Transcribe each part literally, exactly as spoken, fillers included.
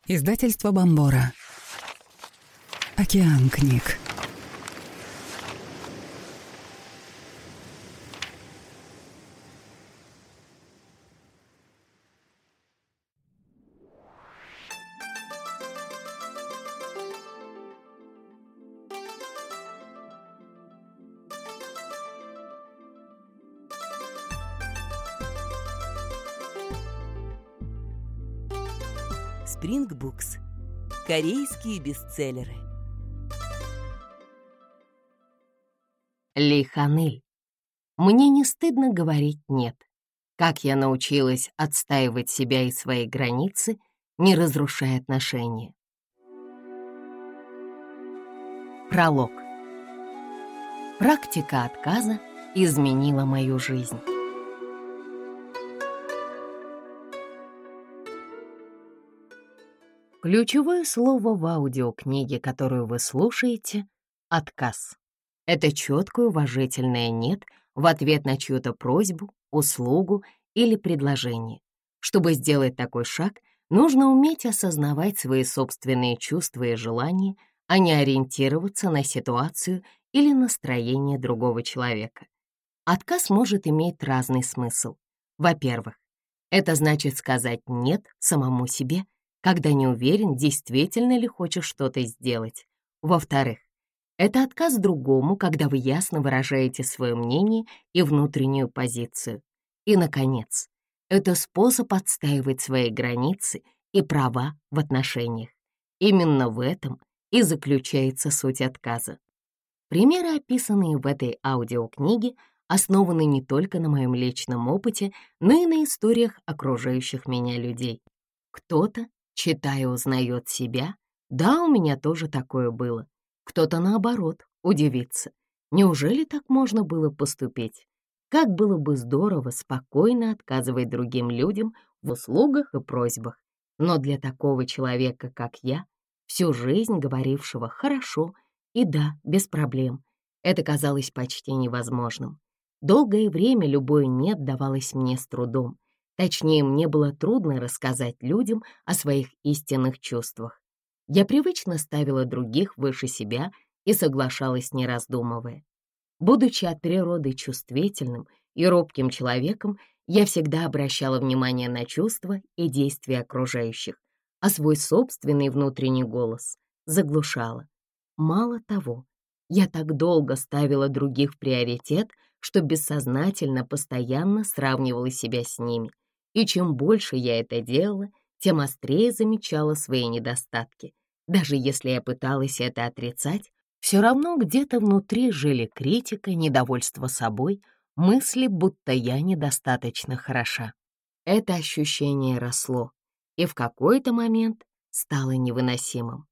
Издательство Бомбора. Океан книг. Spring Books. Корейские бестселлеры. Ли Ханыль. Мне не стыдно говорить «нет». Как я научилась отстаивать себя и свои границы, не разрушая отношения. Пролог. Практика отказа изменила мою жизнь. Ключевое слово в аудиокниге, которую вы слушаете — «отказ». Это четкое уважительное «нет» в ответ на чью-то просьбу, услугу или предложение. Чтобы сделать такой шаг, нужно уметь осознавать свои собственные чувства и желания, а не ориентироваться на ситуацию или настроение другого человека. Отказ может иметь разный смысл. Во-первых, это значит сказать «нет» самому себе, когда не уверен, действительно ли хочешь что-то сделать. Во-вторых, это отказ другому, когда вы ясно выражаете свое мнение и внутреннюю позицию. И, наконец, это способ отстаивать свои границы и права в отношениях. Именно в этом и заключается суть отказа. Примеры, описанные в этой аудиокниге, основаны не только на моем личном опыте, но и на историях окружающих меня людей. Кто-то, читая, узнает себя. Да, у меня тоже такое было. Кто-то, наоборот, удивится. Неужели так можно было поступить? Как было бы здорово спокойно отказывать другим людям в услугах и просьбах. Но для такого человека, как я, всю жизнь говорившего «хорошо» и «да», без проблем, это казалось почти невозможным. Долгое время любое «нет» давалось мне с трудом. Точнее, мне было трудно рассказать людям о своих истинных чувствах. Я привычно ставила других выше себя и соглашалась, не раздумывая. Будучи от природы чувствительным и робким человеком, я всегда обращала внимание на чувства и действия окружающих, а свой собственный внутренний голос заглушала. Мало того, я так долго ставила других в приоритет, что бессознательно постоянно сравнивала себя с ними. И чем больше я это делала, тем острее замечала свои недостатки. Даже если я пыталась это отрицать, все равно где-то внутри жили критика, недовольство собой, мысли, будто я недостаточно хороша. Это ощущение росло и в какой-то момент стало невыносимым.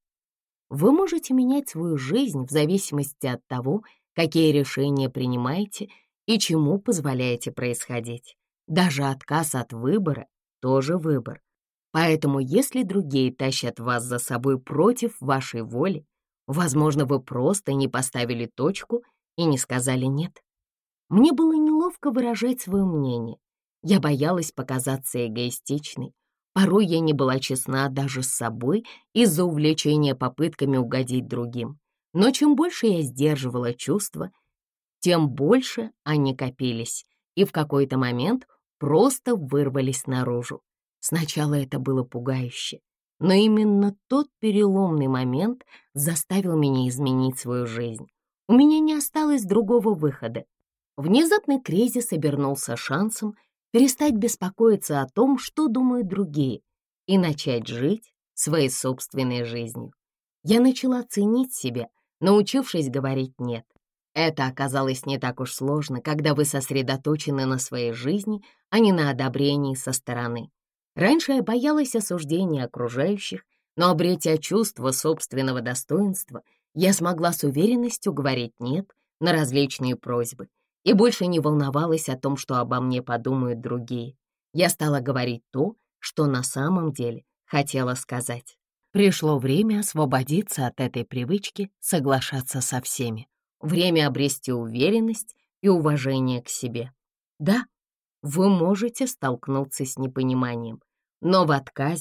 Вы можете менять свою жизнь в зависимости от того, какие решения принимаете и чему позволяете происходить. Даже отказ от выбора — тоже выбор. Поэтому если другие тащат вас за собой против вашей воли, возможно, вы просто не поставили точку и не сказали «нет». Мне было неловко выражать свое мнение. Я боялась показаться эгоистичной. Порой я не была честна даже с собой из-за увлечения попытками угодить другим. Но чем больше я сдерживала чувства, тем больше они копились, и в какой-то момент просто вырвались наружу. Сначала это было пугающе, но именно тот переломный момент заставил меня изменить свою жизнь. У меня не осталось другого выхода. Внезапный кризис обернулся шансом перестать беспокоиться о том, что думают другие, и начать жить своей собственной жизнью. Я начала ценить себя, научившись говорить «нет». Это оказалось не так уж сложно, когда вы сосредоточены на своей жизни, а не на одобрении со стороны. Раньше я боялась осуждения окружающих, но, обретя чувство собственного достоинства, я смогла с уверенностью говорить «нет» на различные просьбы и больше не волновалась о том, что обо мне подумают другие. Я стала говорить то, что на самом деле хотела сказать. Пришло время освободиться от этой привычки соглашаться со всеми. Время обрести уверенность и уважение к себе. Да, вы можете столкнуться с непониманием, но в отказе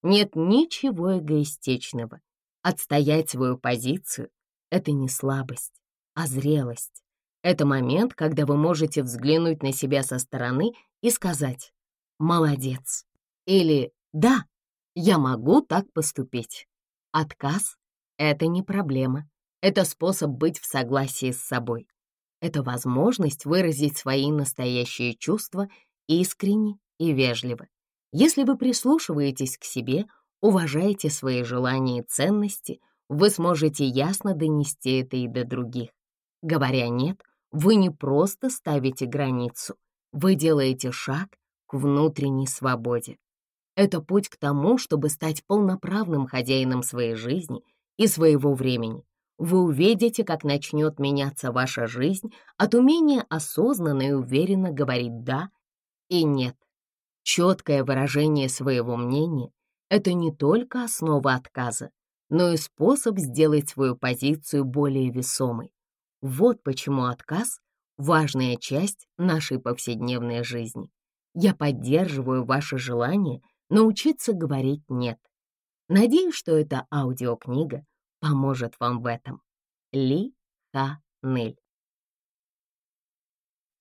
Нет ничего эгоистичного. Отстоять свою позицию — это не слабость, а зрелость. Это момент, когда вы можете взглянуть на себя со стороны и сказать «молодец» или «да, я могу так поступить». Отказ — это не проблема, это способ быть в согласии с собой. Это возможность выразить свои настоящие чувства искренне и вежливо. Если вы прислушиваетесь к себе, уважаете свои желания и ценности, вы сможете ясно донести это и до других. Говоря «нет», вы не просто ставите границу, вы делаете шаг к внутренней свободе. Это путь к тому, чтобы стать полноправным хозяином своей жизни и своего времени. Вы увидите, как начнет меняться ваша жизнь от умения осознанно и уверенно говорить «да» и «нет». Четкое выражение своего мнения — это не только основа отказа, но и способ сделать свою позицию более весомой. Вот почему отказ — важная часть нашей повседневной жизни. Я поддерживаю ваше желание научиться говорить «нет». Надеюсь, что эта аудиокнига поможет вам в этом. Ли Ха Нель.